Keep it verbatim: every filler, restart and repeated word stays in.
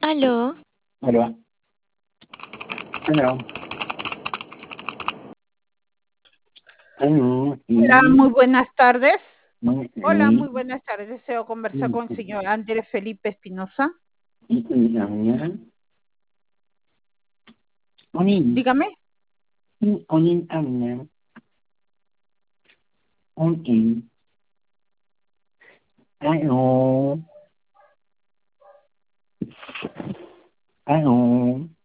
Aló, Hola, hola, hola, Hola, muy sí, buenas tardes. muy Hola, muy bien, buenas tardes. Deseo conversar sí, con el señor Andrés Felipe Espinosa. y y la mañana, onin, Dígame. y onin habla, onin, aló, aló,